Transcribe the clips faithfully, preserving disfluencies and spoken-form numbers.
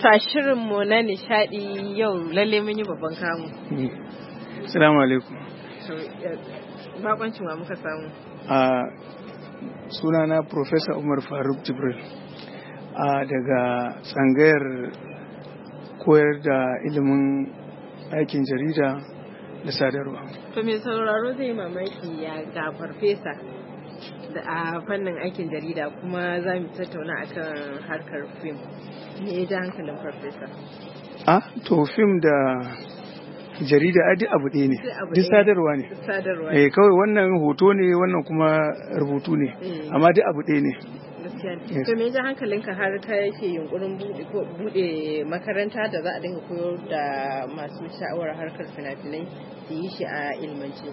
a shirinmu na nishadi yau lalle mun yi babban kamu. Assalamu alaikum. Bakoncin wa muka samu? A sunana Professor Umar Faruk Jibril a daga tsangayar koyar da ilimin aikin jarida da sadarwa. To me sauraro zai mamaki ya ga farfesa da a fannin aikin jarida kuma za mu tattauna akan harkar fim. Me ya ji hankalin farfesa? Ah, to fim da jarida a duk abu ɗaya ne, duk sadarwa ne. Sadarwa. Eh, kawai wannan hoto ne, wannan kuma rubutu ne, amma duk abu ɗaya ne. To me ya ji hankalinka har ka yake yunkurin buɗe makaranta da za a dinga koyar da masu sha'awar harkar fina-finai su yi shi a ilmance?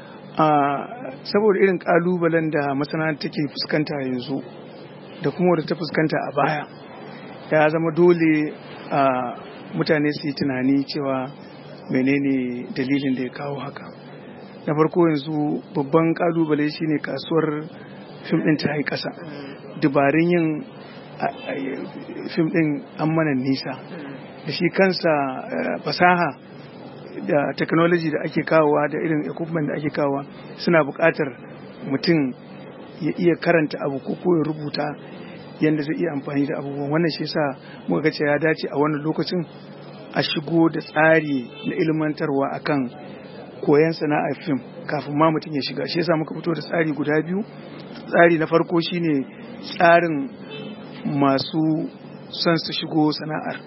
Saboda irin ƙalubalen da masana'anta take fuskanta yanzu da kuma wadda ta fuskanta a baya, ya zama dole a mutane su yi tunani cewa menene dalilin da ya kawo haka. Na farko yanzu babban kalubale shine kasuwar fim din ta yi kasa, dubarun yin fim din an mana nisa da shi kansa fasaha da technology da ake kawowa da irin equipment da ake kawowa suna buƙatar mutum ya iya karanta abu ko ya rubuta yadda zai iya amfani da abubuwan. Wannan shi yasa muka ga cewa ya dace a wannan lokacin a shigo da tsari na ilmantarwa akan koyon sana'ar fim kafin ma mutum ya shiga. Shi yasa muka fito da tsari guda biyu. Tsari na farko shine tsarin masu son su shigo sana'ar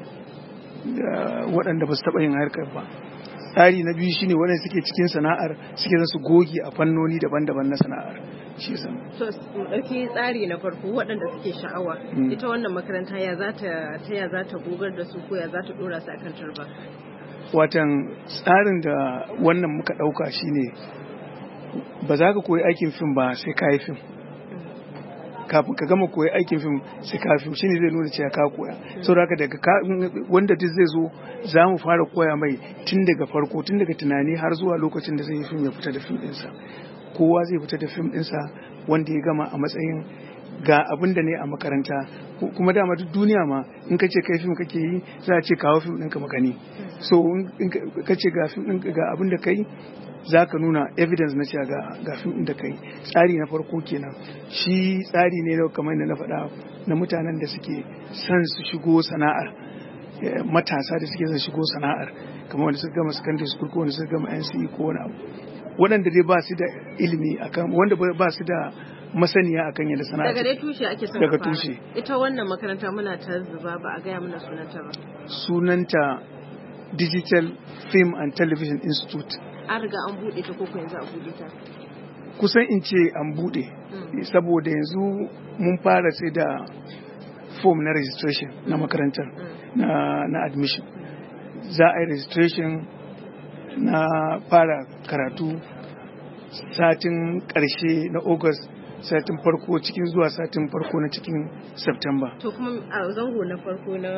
waɗanda ba su taɓa yin harkar ba. Tsari na biyu shine waɗanda suke cikin sana'ar suke su goge a fannoni daban-daban na sana'ar. Shi yasa. To ɗauki tsari na farko waɗanda suke sha'awa. Ita wannan makaranta ya za ta ta ya za ta gogar da su ko ya za ta ɗora su akan turba? Watan tsarin da wannan muka ɗauka shine ba za ka koyi aikin fim ba sai ka yi fim. Kafin ka gama koyi aikin fim sai ka fim shine zai nuna cewa ka koya. Saboda haka daga wanda duk zai zo za mu fara koya mai tun daga farko, tun daga tunani har zuwa lokacin da zai yi fim ya fita da fim ɗinsa. Kowa zai fita da fim ɗinsa wanda ya gama a matsayin ga abin da ne a makaranta, kuma dama duk duniya ma in ka ce kai fim kake yi za a ce kawo fim ɗinka magani. So in ka ce ga fim ɗin ga abin da kai za ka nuna evidence na cewa ga fim ɗin da kai. Tsari na farko kenan. Shi tsari ne da kamar da na faɗa na mutanen da suke son su shigo sana'ar, matasa da suke son shigo sana'ar, kamar wanda suka gama secondary school ko wanda suka gama N C E ko wani abu, waɗanda dai ba su da ilimi akan, wanda ba su da masaniya akan yadda sana'a daga dai tushe ake son daga tushe. Ita wannan makaranta muna ta zuba ba a gaya mana sunanta ba. Sunanta Digital Film and Television Institute. An riga an buɗe ta koko yanzu a buɗe ta? Kusan in ce an buɗe, saboda yanzu mun fara sai da form na registration na makarantar na, na admission. Za a yi registration na fara karatu satin ƙarshe na August, satin farko cikin zuwa satin farko na cikin September. To kuma a zango na farko na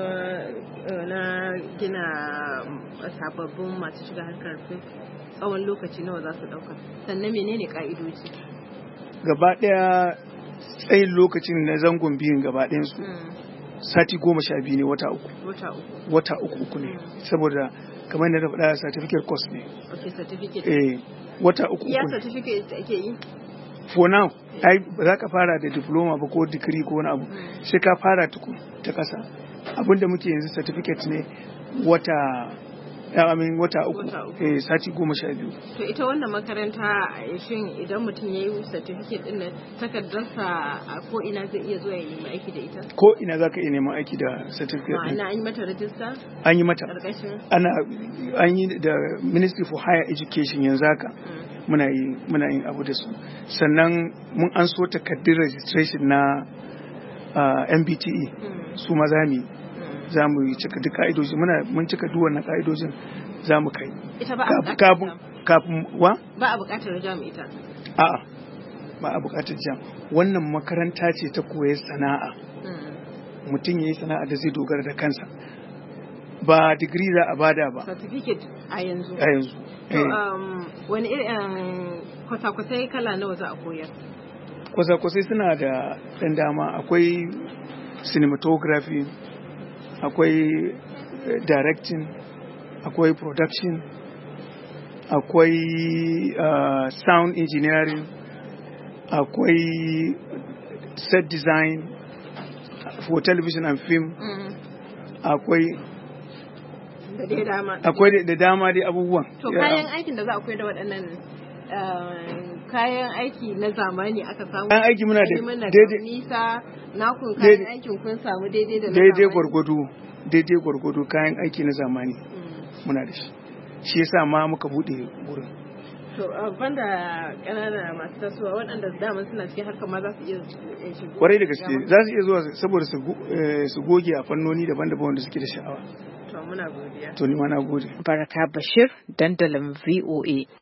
na gina sababbin masu shiga harkar fim tsawon lokaci nawa za su dauka, sannan menene ka'idoji? Gaba daya tsayin lokacin na zangon biyun gaba ɗayan su sati goma sha biyu ne, wata uku wata uku wata uku uku ne, saboda kamar yadda na faɗa certificate course ne. Okay, certificate. Eh, wata uku uku ne. Ya certificate ake yi? For now, ai ba za ka fara da diploma ba ko degree ko wani abu, sai ka fara tuku ta ƙasa. Abinda muke yanzu certificate ne wata I mean, wata uku, eh, sati goma sha biyu. To ita wannan makaranta shin idan mutum ya yi certificate din nan takardarsa a ko ina zai iya zuwa ya nemi aiki da ita? Ko ina za ka iya neman aiki da certificate din. Ma'ana an yi mata rajista? An yi mata. Ƙarƙashin? Ana an yi da Ministry for Higher Education yanzu haka. Muna yi muna yin abu da su. Sannan mun an so takardun registration na uh, M B T E su ma za mu yi. Za mu yi cika duk ka'idoji, muna mun cika duk wannan ka'idojin za mu kai. Ita ba a buƙatar kafin wa? Ba a buƙatar jam ita. A'a, ba a buƙatar jam. Wannan makaranta ce ta koyar sana'a. Mutum ya yi sana'a da zai dogara da kansa. Ba digiri za a bada ba. Certificate a yanzu. A yanzu. Wani irin kwasa-kwasai kala nawa za a koyar? Kwasa-kwasai suna da ɗan dama. Akwai cinematography, akwai directing, akwai production, akwai uh, sound engineering, akwai set design for television and film, mm. akwai da dai dama akwai da dama dai abubuwan. To kayan aikin da za a koyar da waɗannan kayan aiki na zamani aka samu. Kayan aiki muna da daidai nisa nakun kayan aikin kun samu daidai da na zamani. Daidai gwargwado, daidai gwargwado kayan aiki na zamani muna da shi. Shi yasa ma muka bude gurin. To banda ƙanana masu tasowa waɗanda daman suna cikin harkar ma za su iya shigo. Kwarai da gaske za su iya zuwa saboda su goge a fannoni daban-daban wanda suke da sha'awa. To muna godiya. To ni ma na gode. Baraka Bashir, dandalin V O A.